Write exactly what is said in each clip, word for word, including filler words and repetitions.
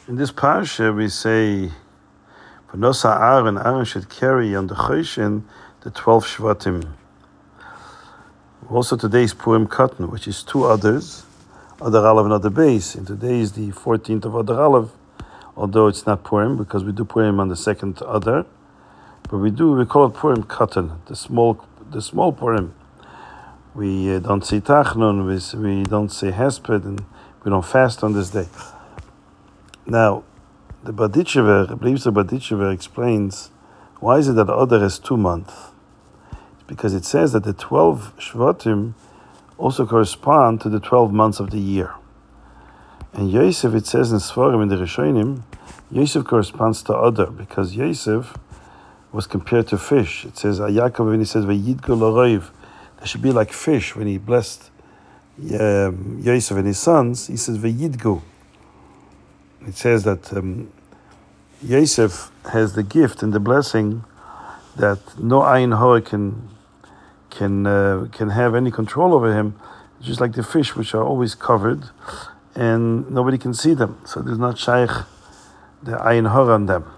In this parsha, we say, "V'nosa Aaron, Aaron should carry on the Choshen the twelve Shvatim." Also, today is Purim Katan, which is two others, Adar Aleph and Adar Beis. And today is the fourteenth of Adar Aleph, although it's not Purim because we do Purim on the second Adar, but we do we call it Purim Katan, the small the small Purim. We uh, don't say Tachnun, we, we don't say Hesped, and we don't fast on this day. Now, the Berditchever, believes the Berditchever explains why is it that Adar has two months? It's because it says that the twelve Shvatim also correspond to the twelve months of the year. And Yosef, it says in Sfarim, in the Rishonim, Yosef corresponds to Adar because Yosef was compared to fish. It says, Yaakov, when he says, Vayidgo l'roiv, they should be like fish. When he blessed um, Yosef and his sons, he says, Vayidgo. It says that um, Yosef has the gift and the blessing that no Ayin Hora can can uh, can have any control over him, just like the fish, which are always covered, and nobody can see them. So there's not shaykh the Ayin Hora on them.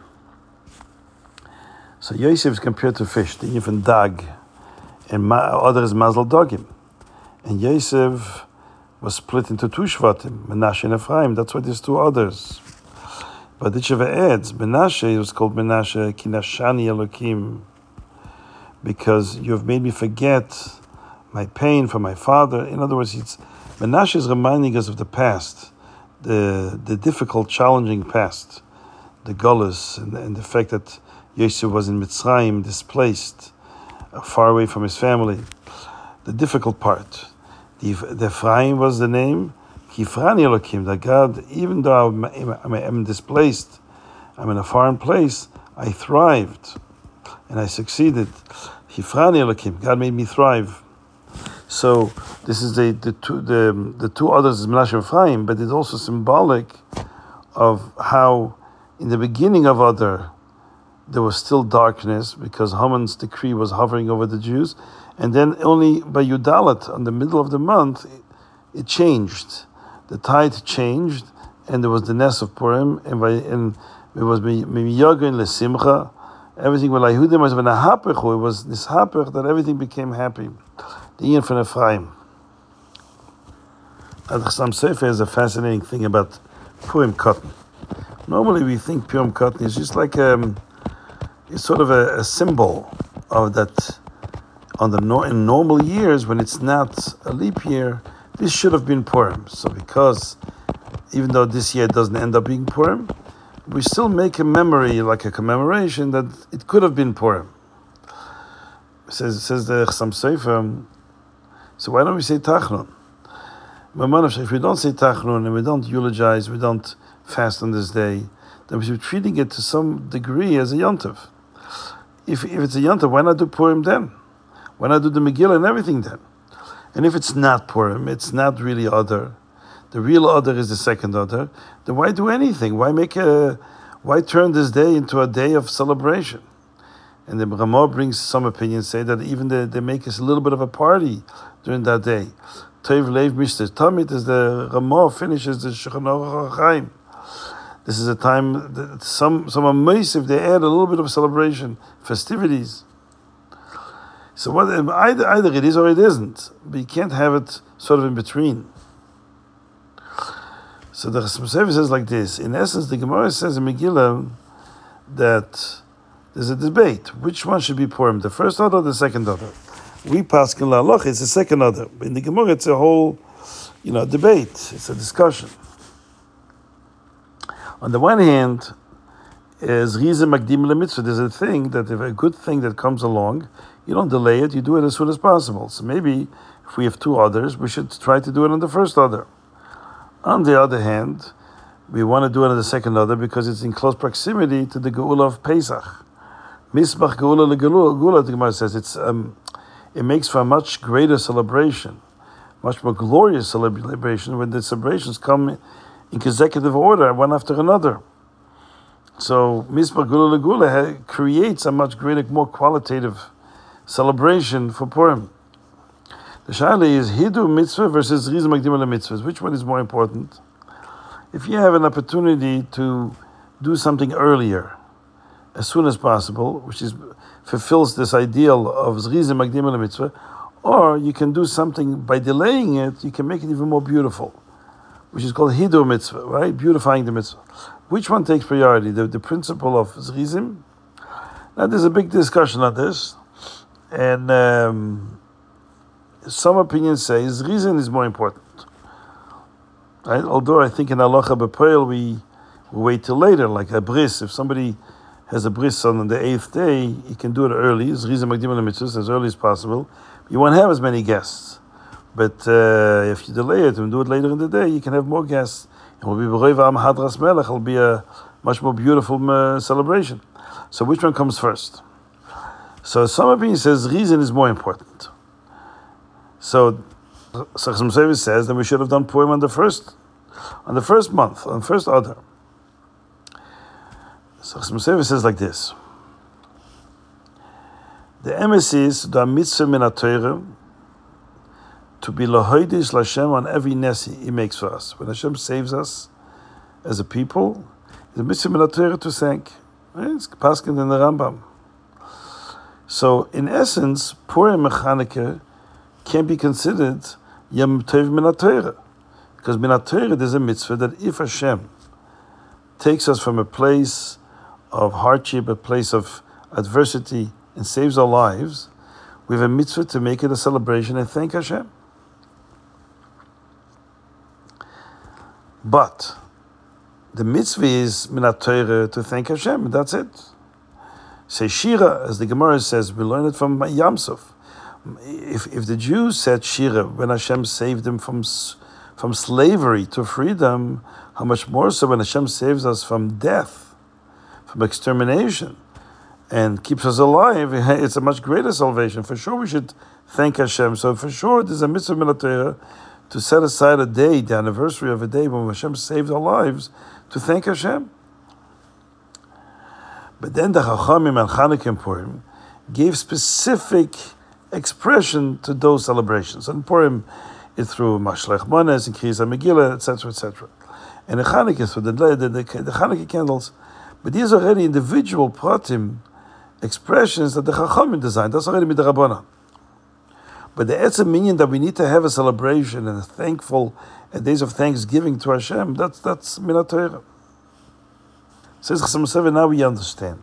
So Yosef is compared to fish, the even dag, and ma- other is Mazel Dogim, and Yosef was split into two Shvatim, Menashe and Ephraim. That's why there's two others. But the Sheva adds, Menashe was called Menashe Kinashani Elokim, because you have made me forget my pain for my father. In other words, it's Menashe is reminding us of the past, the the difficult, challenging past, the Golus, and, and the fact that Yosef was in Mitzrayim, displaced, uh, far away from his family. The difficult part. The, the Ephraim was the name, Kifrani Elokim, that God, even though I'm, I'm, I'm displaced, I'm in a foreign place, I thrived and I succeeded. Kifrani Elokim, God made me thrive. So this is the the two the the two others is Menashe and Ephraim, but it's also symbolic of how in the beginning of Adar there was still darkness because Haman's decree was hovering over the Jews. And then only by Yudalat, on the middle of the month, it, it changed. The tide changed, and there was the Ness of Purim, and, by, and it was Miyagin Lesimcha. Everything was like Yehudim was It was this hapech that everything became happy. The Ian from Ephraim. Chassam Sofer is a fascinating thing about Purim Katan. Normally we think Purim Katan is just like um, it's sort of a, a symbol of that. On the no, in normal years, when it's not a leap year, this should have been Purim. So because, even though this year doesn't end up being Purim, we still make a memory, like a commemoration, that it could have been Purim. It says, it says the Chassam Sofer, so why don't we say Tachnun? If we don't say Tachnun and we don't eulogize, we don't fast on this day, then we're treating it to some degree as a Yontif. If, if it's a Yontif, why not do Purim then? Why not do the Megillah and everything then? And if it's not Purim, it's not really Adar, the real Adar is the second Adar, then why do anything? Why make a, why turn this day into a day of celebration? And the Ramah brings some opinions, say that even they, they make us a little bit of a party during that day. Tov Leiv Mishter Tamid, as the Ramah finishes the Shulchan Aruch HaChaim. This is a time that some some amazing, they add a little bit of celebration, festivities. So what, either, either it is or it isn't, but you can't have it sort of in between. So the Chassam Sofer says like this. In essence, the Gemara says in Megillah that there's a debate. Which one should be Purim, the first order or the second order? We pass in La Halacha, it's the second order. But in the Gemara, it's a whole, you know, debate. It's a discussion. On the one hand, is Riza Magdim LeMitzvah. There's a thing that if a good thing that comes along, you don't delay it, you do it as soon as possible. So maybe if we have two others, we should try to do it on the first other. On the other hand, we want to do it on the second other because it's in close proximity to the Geula of Pesach. Misbach Geula LeGeula, the Gemara says, it's, um, it makes for a much greater celebration, much more glorious celebration when the celebrations come in consecutive order, one after another. So Misbach Geula LeGeula creates a much greater, more qualitative celebration for Purim. The Shaila is Hidu mitzvah versus Riza Magdim LeMitzvahs. Which one is more important? if you have an opportunity to do something earlier, as soon as possible, which is fulfills this ideal of Zrizim Magdim el Mitzvah, or you can do something by delaying it, you can make it even more beautiful, which is called Hidur Mitzvah, right? Beautifying the Mitzvah. Which one takes priority? The, the principle of Zrizim? Now there's a big discussion on this, and um, some opinions say Zrizim is more important. Right? Although I think in Halacha B'Poel we, we wait till later, like a bris. If somebody has a bris on the eighth day, he can do it early. Zrizim Magdim el Mitzvah, as early as possible. You won't have as many guests. But uh, if you delay it and do it later in the day, you can have more guests. It will be B'Roiv Am Hadras Melech. It will be a much more beautiful uh, celebration. So which one comes first? So some opinion says reason is more important. So Chasam Sofer says that we should have done Purim on the first, on the first month, on the first Adar. So Chasam Sofer says like this: the emes is the mitzvah min ha-Torah to be lahoidish Lashem on every nesi He makes for us. When Hashem saves us as a people, the mitzvah min ha-Torah to thank. It's paskin in the Rambam. So in essence, Purim and Chanukah can be considered Yom Tov min ha-Torah, because min ha-Torah there's a mitzvah that if Hashem takes us from a place of hardship, a place of adversity, and saves our lives, we have a mitzvah to make it a celebration and thank Hashem. But the mitzvah is min ha-Torah to thank Hashem, and that's it. Say Shira, as the Gemara says, we learn it from Yamsuf. If if the Jews said Shira when Hashem saved them from from slavery to freedom, how much more so when Hashem saves us from death, from extermination, and keeps us alive? It's a much greater salvation. For sure, we should thank Hashem. So for sure, there's a mitzvah min ha-Torah to set aside a day, the anniversary of a day when Hashem saved our lives, to thank Hashem. But then the Chachamim and Chanukah and Purim gave specific expression to those celebrations. And Purim is through Mashlech Manes and Kriyas Megillah, et cetera, et cetera. And the Chanukah is through the, the, the, the Chanukah candles. But these are already individual pratim expressions that the Chachamim designed. That's already midrabanan. But the etzem minyan that we need to have a celebration and a thankful and days of thanksgiving to Hashem, that's that's min ha-Torah. Says Chasam Sofer, now we understand.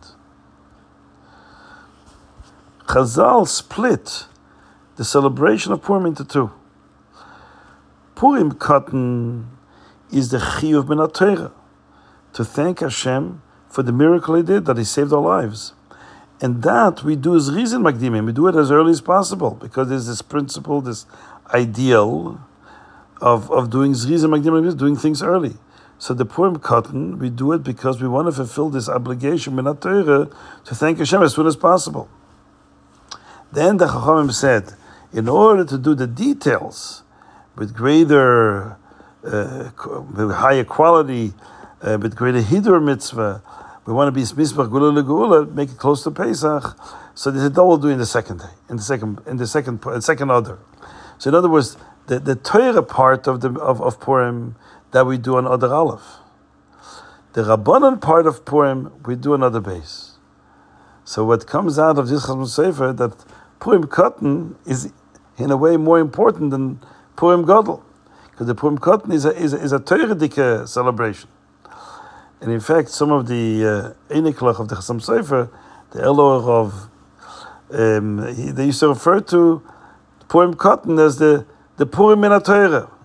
Chazal split the celebration of Purim into two. Purim Katan is the chiyuv min ha-Torah, to thank Hashem for the miracle He did, that He saved our lives. And that we do as reason Magdimim, we do it as early as possible, because there's this principle, this ideal of, of doing Zrizim Magdimim, doing things early. So the Purim Katan, we do it because we want to fulfill this obligation min ha-Torah to thank Hashem as soon as possible. Then the Chachamim said, in order to do the details with greater, uh, with higher quality, uh, with greater Hidur mitzvah, we want to be Mizbach Gula Legula, make it close to Pesach. So they said that we'll do in the second day, in the second, in the second, in the second order. So in other words, the, the Torah part of the of, of Purim that we do on Adar Aleph, the Rabbanan part of Purim we do on Adar Beis. So what comes out of this Chasam Sofer that Purim Katan is in a way more important than Purim Gadol, because the Purim Katan is a is a, is a Torah celebration. And in fact, some of the Einiklach uh, of the Chasam Sofer, the Elor of, um, he, they used to refer to Purim Katan as the, the Purim min ha-Torah.